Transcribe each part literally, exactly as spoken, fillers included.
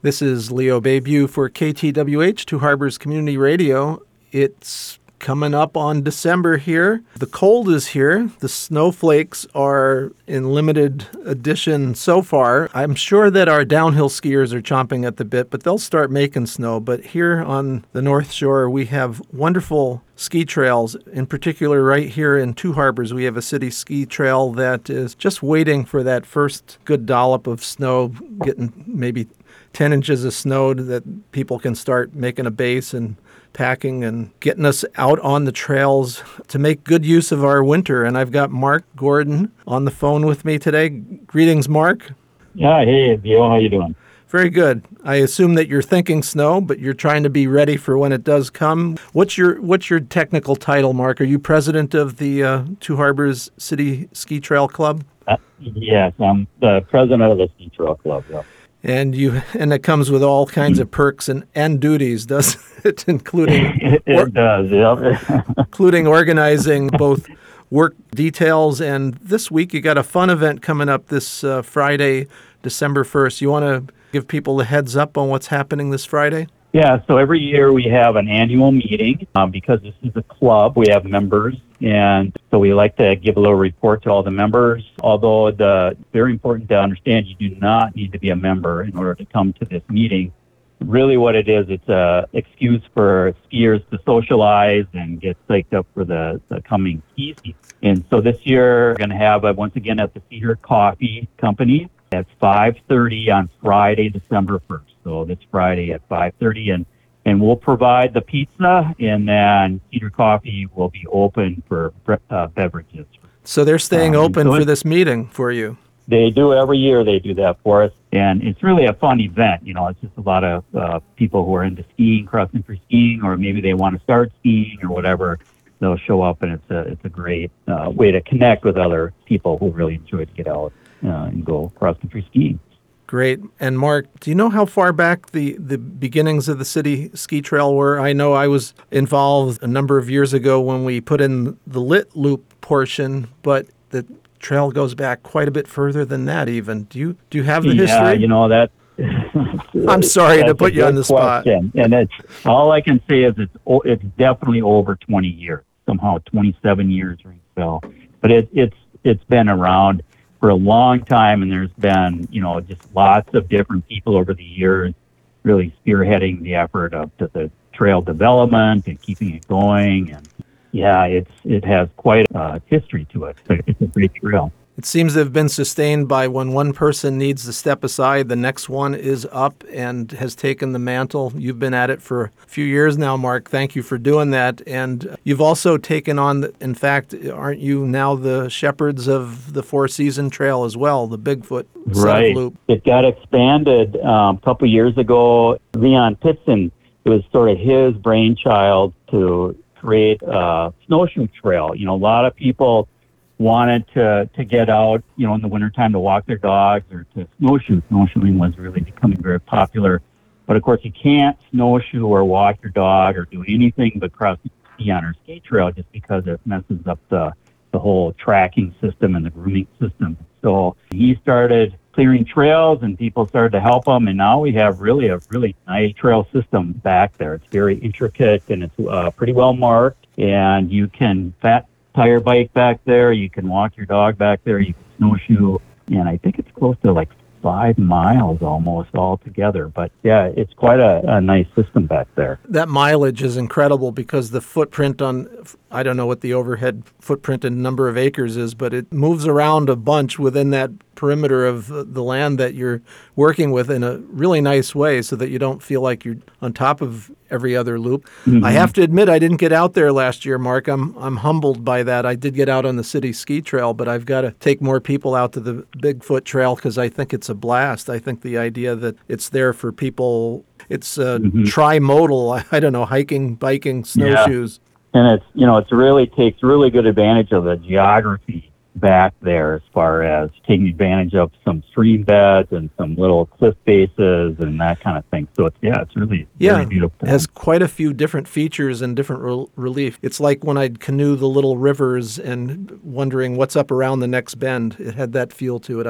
This is Leo Bayview for K T W H, Two Harbors Community Radio. It's coming up on December here. The cold is here. The snowflakes are in limited edition so far. I'm sure that our downhill skiers are chomping at the bit, but they'll start making snow. But here on the North Shore, we have wonderful ski trails. In particular, right here in Two Harbors, we have a city ski trail that is just waiting for that first good dollop of snow, getting maybe ten inches of snow that people can start making a base and packing and getting us out on the trails to make good use of our winter. And I've got Mark Gordon on the phone with me today. Greetings, Mark. Yeah, hey, Leo, how you doing? Very good. I assume that you're thinking snow, but you're trying to be ready for when it does come. What's your what's your technical title, Mark? Are you president of the uh, Two Harbors City Ski Trail Club? Uh, yes, I'm the president of the Ski Trail Club, yeah. And you, and it comes with all kinds of perks and, and duties, doesn't it? including it, it or, does, yeah. including organizing both work details. And this week you got a fun event coming up this uh, Friday, December first. You want to give people a heads up on what's happening this Friday? Yeah, so every year we have an annual meeting um, because this is a club. We have members, and so we like to give a little report to all the members. Although the very important to understand, you do not need to be a member in order to come to this meeting. Really, what it is, it's a excuse for skiers to socialize and get psyched up for the, the coming ski season. And so this year we're going to have uh, once again at the Cedar Coffee Company at five thirty on Friday, December first. So this Friday at five thirty, and, and we'll provide the pizza, and then Cedar Coffee will be open for uh, beverages. So they're staying um, open so for this meeting for you? They do every year. They do that for us, and it's really a fun event. You know, it's just a lot of uh, people who are into skiing, cross-country skiing, or maybe they want to start skiing or whatever. They'll show up, and it's a it's a great uh, way to connect with other people who really enjoy to get out uh, and go cross-country skiing. Great. And Mark, do you know how far back the, the beginnings of the city ski trail were? I know I was involved a number of years ago when we put in the lit loop portion, but the trail goes back quite a bit further than that even. Do you do you have the yeah, history? Yeah, you know, that... I'm sorry to put you on the question. spot. And it's all I can say is it's it's definitely over twenty years, somehow twenty-seven years or so. But it, it's it's been around for a long time, and there's been, you know, just lots of different people over the years really spearheading the effort of the, the trail development and keeping it going. And yeah, it's it has quite a history to it. So it's a great trail. It seems to have been sustained by when one person needs to step aside, the next one is up and has taken the mantle. You've been at it for a few years now, Mark. Thank you for doing that. And you've also taken on, in fact, aren't you now the shepherds of the Four Season Trail as well, the Bigfoot right. set loop? It got expanded um, a couple years ago. Leon Pitson, it was sort of his brainchild to create a snowshoe trail. You know, a lot of people wanted to, to get out, you know, in the wintertime to walk their dogs or to snowshoe. Snowshoeing was really becoming very popular. But, of course, you can't snowshoe or walk your dog or do anything but cross the ski on our skate trail just because it messes up the, the whole tracking system and the grooming system. So he started clearing trails, and people started to help him, and now we have really a really nice trail system back there. It's very intricate, and it's uh, pretty well marked, and you can fat tire bike back there, you can walk your dog back there, you can snowshoe, and I think it's close to like five miles almost altogether. But yeah, it's quite a, a nice system back there. That mileage is incredible because the footprint on, I don't know what the overhead footprint and number of acres is, but it moves around a bunch within that perimeter of the land that you're working with in a really nice way so that you don't feel like you're on top of every other loop. Mm-hmm. I have to admit, I didn't get out there last year, Mark. I'm I'm humbled by that. I did get out on the city ski trail, but I've got to take more people out to the Bigfoot trail because I think it's a blast. I think the idea that it's there for people, it's uh, mm-hmm. trimodal, I, I don't know, hiking, biking, snowshoes. Yeah. And it's, you know, it's really takes really good advantage of the geography back there as far as taking advantage of some stream beds and some little cliff faces and that kind of thing. So it's, yeah, it's really yeah, very beautiful. It has quite a few different features and different re- relief. It's like when I'd canoe the little rivers and wondering what's up around the next bend. It had that feel to it. I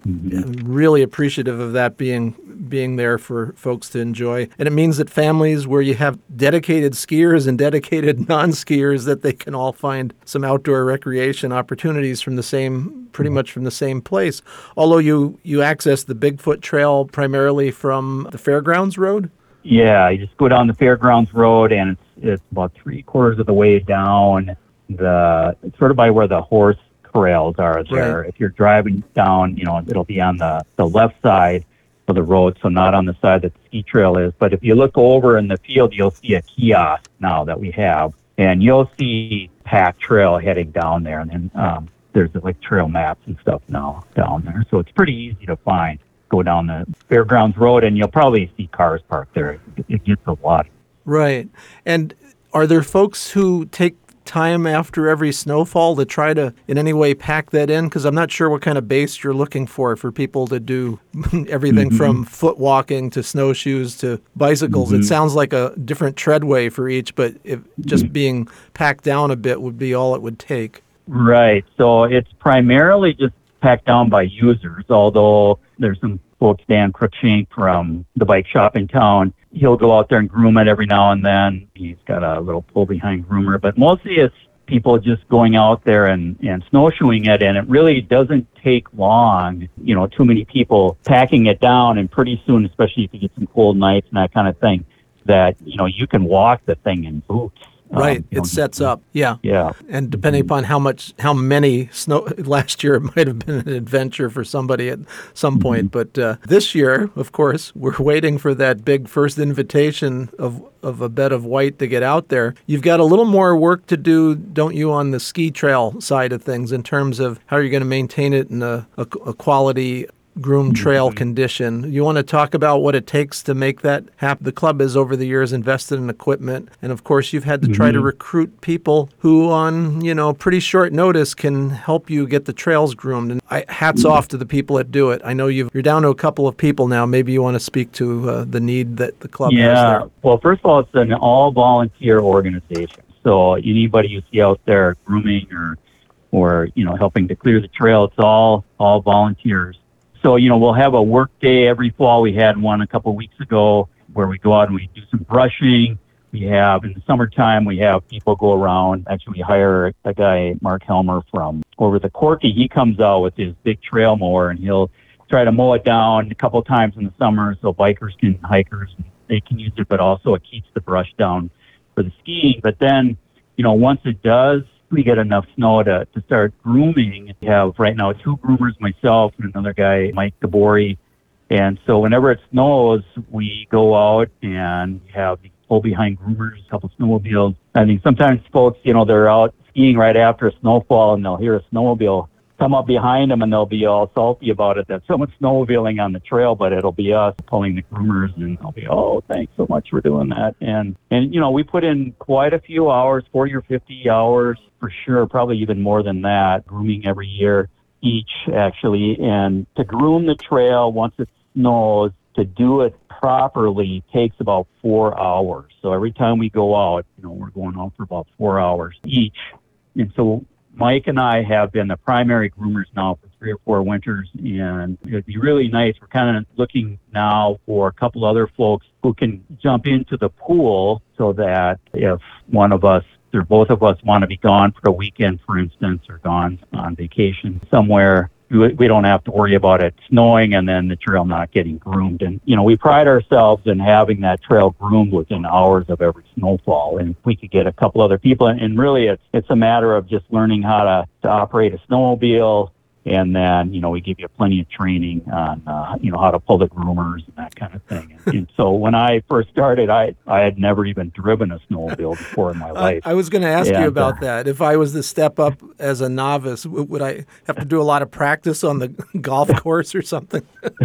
Mm-hmm. Really appreciative of that being being there for folks to enjoy. And it means that families where you have dedicated skiers and dedicated non-skiers, that they can all find some outdoor recreation opportunities from the same, pretty much from the same place. Although you, you access the Bigfoot Trail primarily from the Fairgrounds Road? Yeah, you just go down the Fairgrounds Road, and it's it's about three quarters of the way down the, it's sort of by where the horse corrals are there. Right. If you're driving down, you know, it'll be on the, the left side of the road, so not on the side that the ski trail is. But if you look over in the field, you'll see a kiosk now that we have, and you'll see Pack Trail heading down there. And then um, there's like trail maps and stuff now down there, so it's pretty easy to find. Go down the Fairgrounds Road, and you'll probably see cars parked there. It, it gets a lot. Right. And are there folks who take time after every snowfall to try to in any way pack that in? Because I'm not sure what kind of base you're looking for for people to do everything Mm-hmm. from foot walking to snowshoes to bicycles. Mm-hmm. It sounds like a different treadway for each, but if just being packed down a bit would be all it would take. Right. So it's primarily just packed down by users, although there's some folks, Dan Cruikshank from the bike shop in town, he'll go out there and groom it every now and then. He's got a little pull-behind groomer, but mostly it's people just going out there and, and snowshoeing it, and it really doesn't take long, you know, too many people packing it down, and pretty soon, especially if you get some cold nights and that kind of thing, that, you know, you can walk the thing in boots. Right. Um, it know, sets up. Yeah. Yeah. And depending upon how much, how many snow last year, it might have been an adventure for somebody at some point. But uh, this year, of course, we're waiting for that big first invitation of, of a bed of white to get out there. You've got a little more work to do, don't you, on the ski trail side of things in terms of how you're going to maintain it in a, a, a quality groomed trail condition. You want to talk about what it takes to make that happen? The club has over the years invested in equipment, and of course you've had to try to recruit people who on, you know, pretty short notice can help you get the trails groomed. And I, hats off to the people that do it. I know you've, you're down to a couple of people now. Maybe you want to speak to uh, the need that the club has Yeah. there. Well, first of all, it's an all-volunteer organization. So anybody you see out there grooming or, or you know, helping to clear the trail, it's all all volunteers. So, you know, we'll have a work day every fall. We had one a couple of weeks ago where we go out and we do some brushing. We have, in the summertime, we have people go around. Actually, we hire a guy, Mark Helmer, from over the Corky. He comes out with his big trail mower, and he'll try to mow it down a couple of times in the summer so bikers can, hikers, they can use it, but also it keeps the brush down for the skiing. But then, you know, once it does, we get enough snow to, to start grooming. We have right now two groomers, myself and another guy, Mike Gabori. And so whenever it snows, we go out and have the pull behind groomers, a couple snowmobiles. I mean, sometimes folks, you know, they're out skiing right after a snowfall and they'll hear a snowmobile come up behind them and they'll be all salty about it. That's so much snowmobiling on the trail, but it'll be us pulling the groomers, and they'll be, oh, thanks so much for doing that. And, and you know, we put in quite a few hours, forty or fifty hours for sure, probably even more than that, grooming every year each, actually. And to groom the trail once it snows, to do it properly takes about four hours. So every time we go out, you know, we're going out for about four hours each. And so Mike and I have been the primary groomers now for three or four winters, and it'd be really nice. We're kind of looking now for a couple other folks who can jump into the pool so that if one of us or both of us want to be gone for a weekend, for instance, or gone on vacation somewhere, we, we don't have to worry about it snowing and then the trail not getting groomed. And, you know, we pride ourselves in having that trail groomed within hours of every snowfall. And if we could get a couple other people, and really it's, it's a matter of just learning how to, to operate a snowmobile. And then, you know, we give you plenty of training on, uh, you know, how to pull the groomers and that kind of thing. And, and so when I first started, I, I had never even driven a snowmobile before in my life. I, I was going to ask and, you about uh, that. If I was to step up as a novice, w- would I have to do a lot of practice on the golf course or something?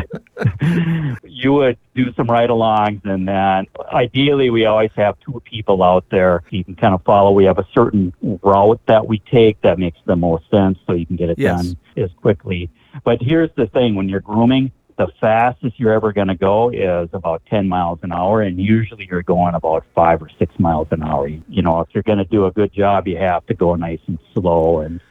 You would do some ride-alongs, and then ideally we always have two people out there you can kind of follow. We have a certain route that we take that makes the most sense so you can get it Yes. done as quickly. But here's the thing, when you're grooming, the fastest you're ever going to go is about ten miles an hour, and usually you're going about five or six miles an hour. You know, if you're going to do a good job, you have to go nice and slow, and so it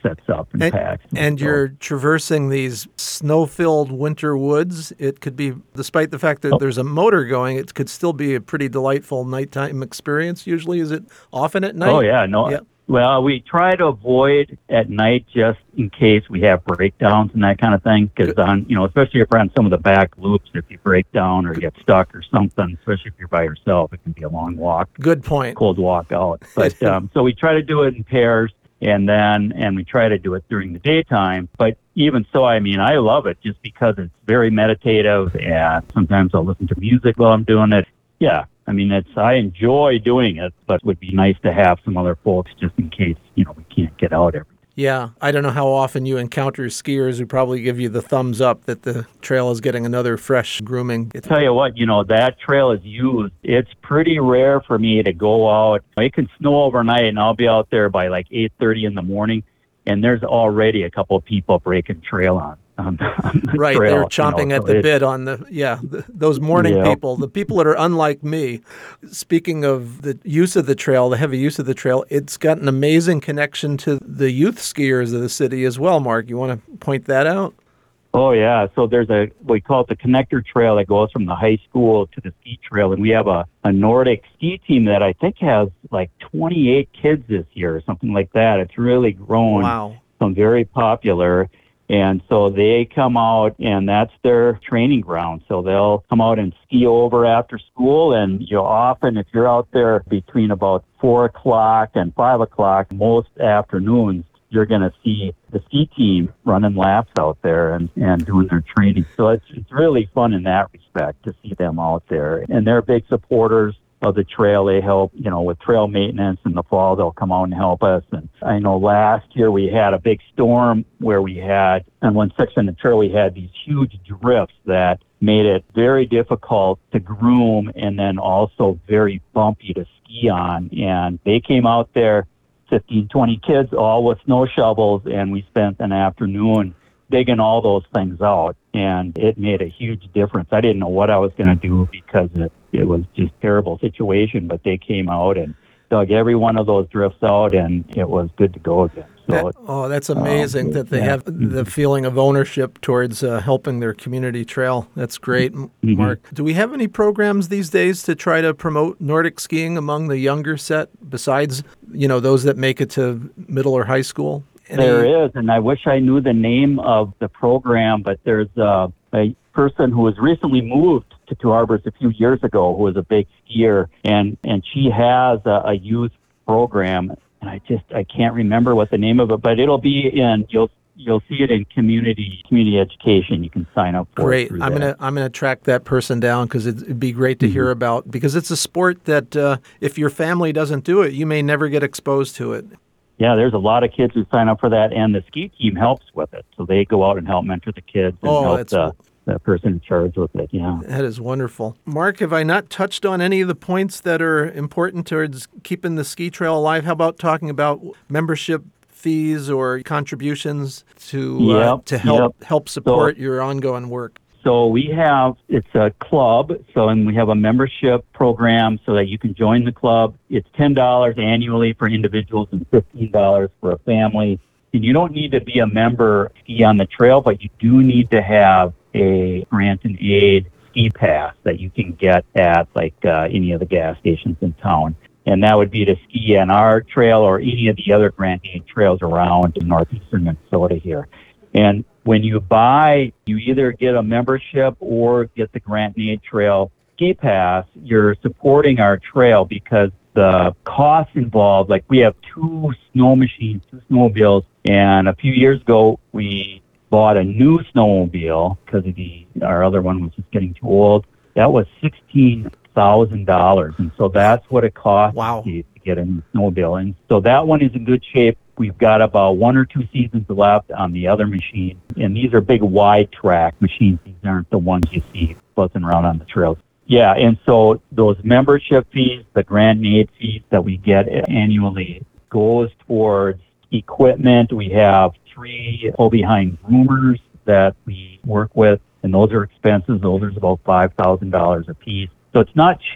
sets up and, and packs. And so. you're traversing these snow-filled winter woods. It could be, despite the fact that oh. there's a motor going, it could still be a pretty delightful nighttime experience. Usually, is it often at night? Oh, yeah. No. Yeah. Well, we try to avoid at night just in case we have breakdowns and that kind of thing. Because on, you know, especially if we're on some of the back loops, if you break down or get stuck or something, especially if you're by yourself, it can be a long walk. Good point. Cold walk out. But um, so we try to do it in pairs, and then and we try to do it during the daytime. But even so, I mean, I love it just because it's very meditative, and sometimes I'll listen to music while I'm doing it. Yeah. I mean, it's I enjoy doing it, but it would be nice to have some other folks just in case, you know, we can't get out every day. Yeah. I don't know how often you encounter skiers who probably give you the thumbs up that the trail is getting another fresh grooming. I tell you what, you know, that trail is used. It's pretty rare for me to go out. It can snow overnight, and I'll be out there by like eight thirty in the morning, and there's already a couple of people breaking trail on. On the, on the right, trail, they're chomping you know, at so the it, bit on the, yeah, the, those morning yeah. people, the people that are unlike me. Speaking of the use of the trail, the heavy use of the trail, it's got an amazing connection to the youth skiers of the city as well, Mark. You want to point that out? Oh, yeah. So there's a, we call it the connector trail that goes from the high school to the ski trail. And we have a, a Nordic ski team that I think has like twenty-eight kids this year or something like that. It's really grown. Wow. So very popular. And so they come out, and that's their training ground. So they'll come out and ski over after school. And you know, often if you're out there between about four o'clock and five o'clock, most afternoons, you're going to see the ski team running laps out there and, and doing their training. So it's, it's really fun in that respect to see them out there. And they're big supporters of the trail. They help, you know, with trail maintenance. In the fall, they'll come out and help us. And I know last year we had a big storm where we had, on one section of the trail, we had these huge drifts that made it very difficult to groom and then also very bumpy to ski on. And they came out there, fifteen, twenty kids, all with snow shovels, and we spent an afternoon digging all those things out, and it made a huge difference. I didn't know what I was going to do because it, it was just a terrible situation, but they came out and dug every one of those drifts out, and it was good to go again. So That, it, oh, that's amazing um, that they yeah. have the feeling of ownership towards uh, helping their community trail. That's great, Mm-hmm. Mark. Do we have any programs these days to try to promote Nordic skiing among the younger set besides, you know, those that make it to middle or high school? Any... There is, and I wish I knew the name of the program, but there's uh, a person who was recently moved to Two Harbors a few years ago who was a big skier, and, and she has a, a youth program, and I just I can't remember what the name of it, but it'll be in you'll you'll see it in community community education. You can sign up for great. it. Great. I'm that. gonna I'm gonna track that person down because it'd, it'd be great to mm-hmm. hear about, because it's a sport that uh, if your family doesn't do it, you may never get exposed to it. Yeah, there's a lot of kids who sign up for that, and the ski team helps with it. So they go out and help mentor the kids and oh, help that's the, the person in charge with it. Yeah, that is wonderful. Mark, have I not touched on any of the points that are important towards keeping the ski trail alive? How about talking about membership fees or contributions to yep, uh, to help yep. help support so, your ongoing work? So we have, it's a club, so and we have a membership program so that you can join the club. It's ten dollars annually for individuals and fifteen dollars for a family. And you don't need to be a member to ski on the trail, but you do need to have a grant and aid ski pass that you can get at like uh, any of the gas stations in town. And that would be to ski on our trail or any of the other grant and aid trails around in northeastern Minnesota here. And when you buy, you either get a membership or get the Grant and Aid Trail ski pass, you're supporting our trail because the costs involved, like we have two snow machines, two snowmobiles, and a few years ago we bought a new snowmobile because of the our other one was just getting too old. That was sixteen thousand dollars, and so that's what it costs wow. to get a new snowmobile. And so that one is in good shape. We've got about one or two seasons left on the other machine. And these are big wide track machines. These aren't the ones you see buzzing around on the trails. Yeah, and so those membership fees, the grant and aid fees that we get annually goes towards equipment. We have three pull-behind groomers that we work with, and those are expenses. Those are about five thousand dollars a piece. So it's not cheap,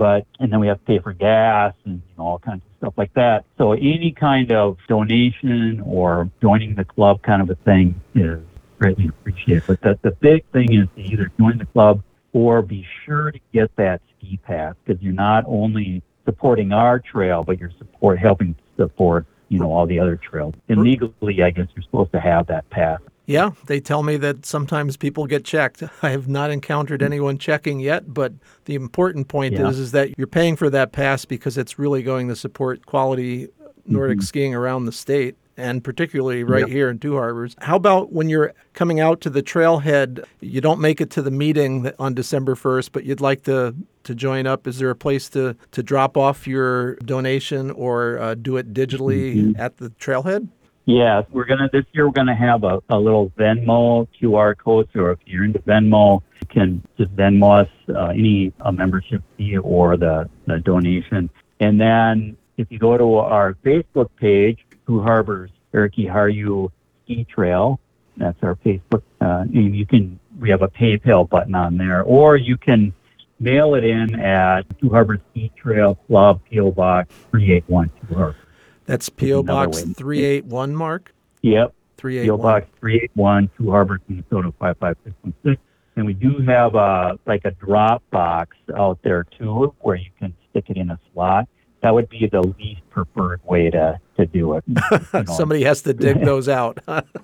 but and then we have to pay for gas and you know, all kinds of stuff like that. So any kind of donation or joining the club kind of a thing is greatly appreciated. But the, the big thing is to either join the club or be sure to get that ski pass, because you're not only supporting our trail, but you're support helping support, you know, all the other trails. And legally, I guess you're supposed to have that pass. Yeah, they tell me that sometimes people get checked. I have not encountered anyone checking yet, but the important point Yeah. is, is that you're paying for that pass because it's really going to support quality Nordic Mhm. skiing around the state, and particularly right Yep. here in Two Harbors. How about when you're coming out to the trailhead, you don't make it to the meeting on December first, but you'd like to, to join up? Is there a place to, to drop off your donation or uh, do it digitally Mhm. at the trailhead? Yeah, we're gonna this year we're gonna have a, a little Venmo Q R code. So if you're into Venmo, you can just Venmo us uh, any uh, membership fee or the, the donation. And then if you go to our Facebook page, Two Harbors Erki Harju Ski Trail, that's our Facebook. Uh, and you can we have a PayPal button on there, or you can mail it in at Two Harbors Ski Trail Club, P O Box three eight one Two Harbors. That's P O Another Box way. three eighty-one, Mark? Yep. three P O eighty-one. Box three eight one, Two Harbors, Minnesota five five six one six. And we do have a like a drop box out there too, where you can stick it in a slot. That would be the least preferred way to, to do it. You know. Somebody has to dig those out.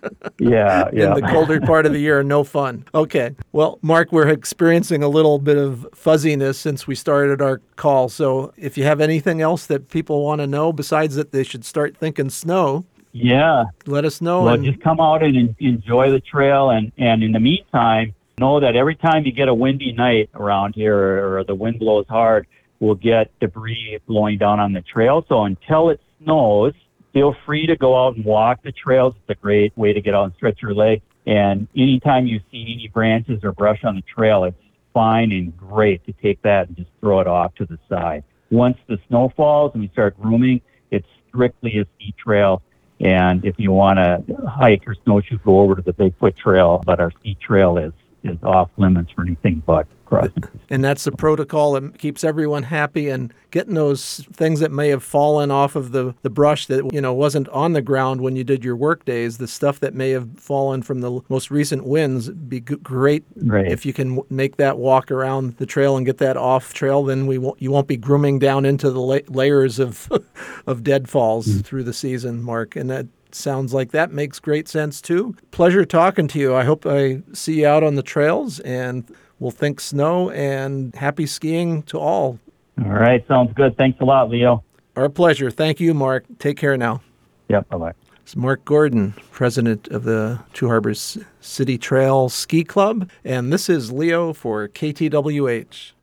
Yeah, yeah. In the colder part of the year, no fun. Okay. Well, Mark, we're experiencing a little bit of fuzziness since we started our call. So if you have anything else that people want to know besides that they should start thinking snow, Yeah. let us know. Well, and just come out and en- enjoy the trail. And, and in the meantime, know that every time you get a windy night around here or, or the wind blows hard, we'll get debris blowing down on the trail. So until it snows, feel free to go out and walk the trails. It's a great way to get out and stretch your legs. And anytime you see any branches or brush on the trail, it's fine and great to take that and just throw it off to the side. Once the snow falls and we start grooming, it's strictly a ski trail. And if you want to hike or snowshoe, go over to the Bigfoot Trail. But our ski trail is, is off limits for anything but crossing. And that's the protocol that keeps everyone happy, and getting those things that may have fallen off of the, the brush that, you know, wasn't on the ground when you did your work days, the stuff that may have fallen from the most recent winds, be g- great. Right. If you can w- make that walk around the trail and get that off trail, then we won't, you won't be grooming down into the la- layers of of deadfalls mm. through the season, Mark. And that sounds like that makes great sense too. Pleasure talking to you. I hope I see you out on the trails, and we'll think snow, and happy skiing to all. All right. Sounds good. Thanks a lot, Leo. Our pleasure. Thank you, Mark. Take care now. Yep. Bye-bye. It's Mark Gordon, president of the Two Harbors City Trail Ski Club, and this is Leo for K T W H.